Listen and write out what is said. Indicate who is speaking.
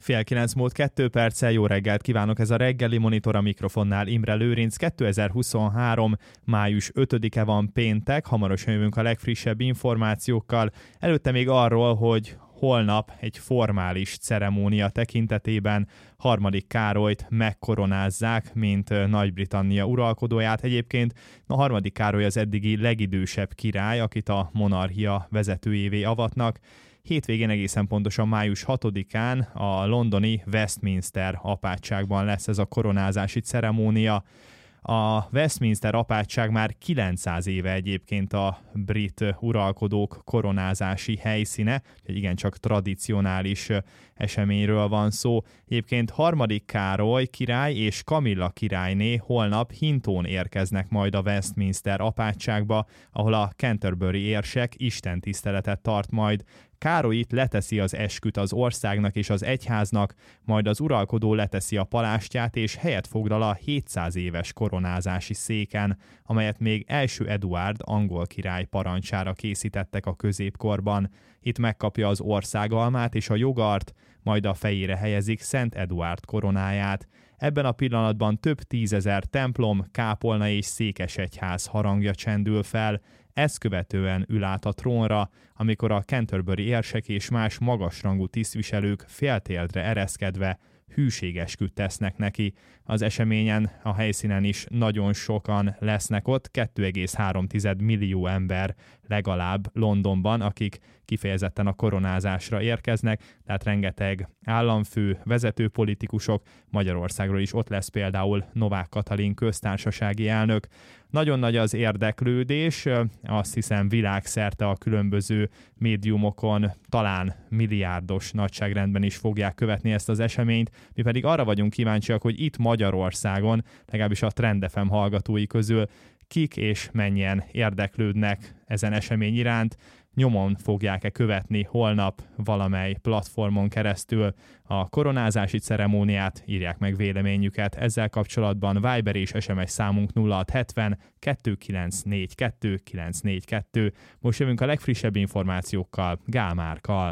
Speaker 1: Fél 9 múlt 2 perccel, jó reggelt kívánok, ez a reggeli monitor, a mikrofonnál Imre Lőrinc. 2023. május 5-e van, péntek, hamarosan jövünk a legfrissebb információkkal. Előtte még arról, hogy holnap egy formális ceremónia tekintetében harmadik Károlyt megkoronázzák, mint Nagy-Britannia uralkodóját. Egyébként a harmadik Károly az eddigi legidősebb király, akit a monarchia vezetőjévé avatnak. Hétvégén, egészen pontosan május 6-án a londoni Westminster apátságban lesz ez a koronázási ceremónia. A Westminster apátság már 900 éve egyébként a brit uralkodók koronázási helyszíne, úgyhogy igencsak tradicionális eseményről van szó. Egyébként harmadik Károly király és Kamilla királyné holnap hintón érkeznek majd a Westminster apátságba, ahol a Canterbury érsek istentiszteletet tart majd. Károly itt leteszi az esküt az országnak és az egyháznak, majd az uralkodó leteszi a palástját és helyet foglal a 700 éves koronázási széken, amelyet még első Eduárd angol király parancsára készítettek a középkorban. Itt megkapja az országalmát és a jogart, majd a fejére helyezik Szent Eduárd koronáját. Ebben a pillanatban több tízezer templom, kápolna és székesegyház harangja csendül fel. Ezt követően ül át a trónra, amikor a Canterbury érsek és más magasrangú tisztviselők féltérdre ereszkedve hűségesküt tesznek neki. Az eseményen, a helyszínen is nagyon sokan lesznek ott, 2,3 millió ember legalább Londonban, akik kifejezetten a koronázásra érkeznek, tehát rengeteg államfő, vezető politikusok, Magyarországról is ott lesz például Novák Katalin köztársasági elnök. Nagyon nagy az érdeklődés, azt hiszem világszerte a különböző médiumokon talán milliárdos nagyságrendben is fogják követni ezt az eseményt, mi pedig arra vagyunk kíváncsiak, hogy itt Magyarországon, legalábbis a Trend FM hallgatói közül kik és mennyien érdeklődnek ezen esemény iránt, nyomon fogják-e követni holnap valamely platformon keresztül a koronázási ceremóniát, írják meg véleményüket. Ezzel kapcsolatban Viber és SMS számunk 0670 2942 942. Most jövünk a legfrissebb információkkal Gál Márkkal.